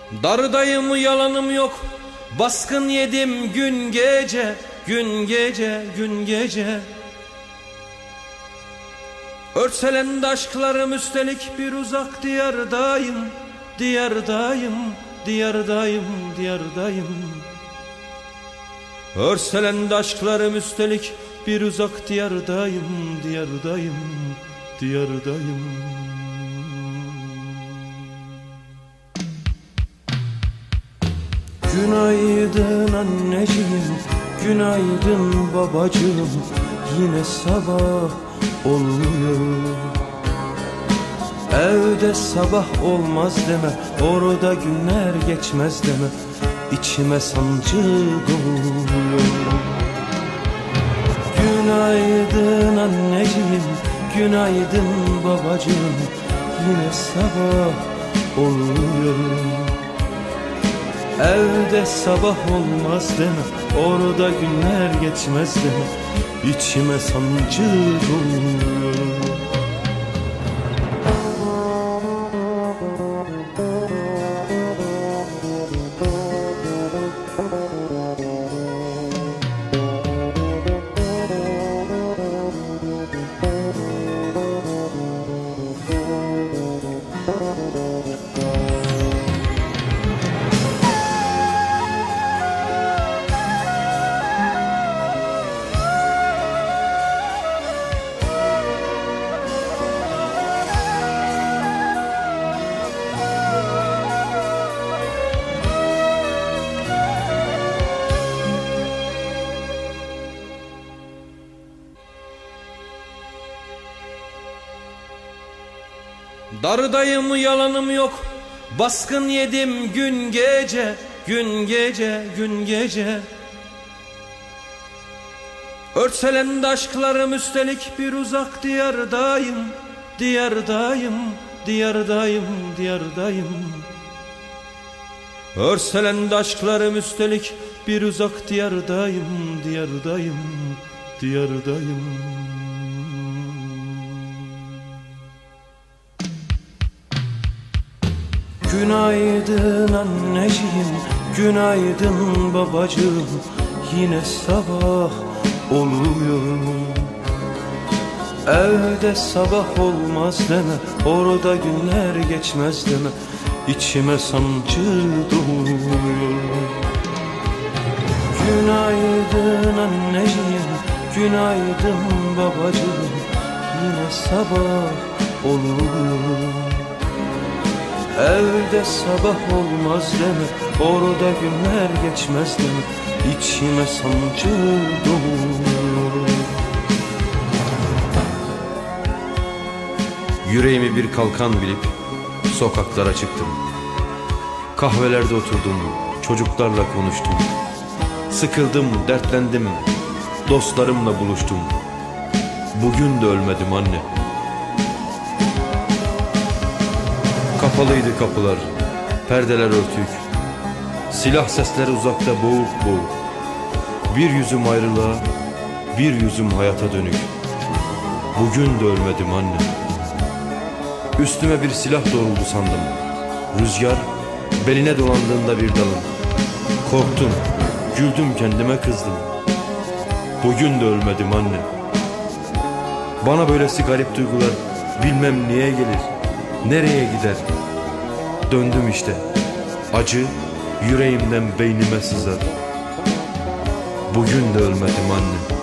Darıdayım, yalanım yok. Baskın yedim gün gece, gün gece, gün gece. Örselendi aşklarım, üstelik bir uzak diyardayım, diyardayım, diyardayım, diyardayım. Örselendi aşklarım, üstelik bir uzak diyardayım, diyardayım, diyardayım. Günaydın anneciğim, günaydın babacığım. Yine sabah oluyor. Evde sabah olmaz deme, orada günler geçmez deme. İçime sancı doluyor. Günaydın anneciğim, günaydın babacığım. Yine sabah oluyor. Evde sabah olmaz deme, orada günler geçmez deme. İçime sancı doluyor. Darıdayım, yalanım yok. Baskın yedim gün gece, gün gece, gün gece. Örselendi aşklarım, üstelik bir uzak diyardayım, diyardayım, diyardayım, diyardayım. Örselendi aşklarım, üstelik bir uzak diyardayım, diyardayım, diyardayım. Günaydın anneciğim, günaydın babacığım. Yine sabah oluyor. Evde sabah olmaz deme, orada günler geçmez deme. İçime sancı doluyor. Günaydın anneciğim, günaydın babacığım. Yine sabah oluyor. Evde sabah olmaz deme, orada günler geçmez deme. İçime sancı doluyor. Yüreğimi bir kalkan bilip sokaklara çıktım. Kahvelerde oturdum, çocuklarla konuştum. Sıkıldım, dertlendim, dostlarımla buluştum. Bugün de ölmedim anne. Kapalıydı kapılar, perdeler örtük. Silah sesleri uzakta boğuk boğuk. Bir yüzüm ayrılığa, bir yüzüm hayata dönük. Bugün de ölmedim anne. Üstüme bir silah doğruldu sandım. Rüzgar beline dolandığında bir dalın. Korktum, güldüm, kendime kızdım. Bugün de ölmedim anne. Bana böylesi garip duygular bilmem niye gelir, nereye gider. Döndüm işte, acı yüreğimden beynime sızar. Bugün de ölmedim anne.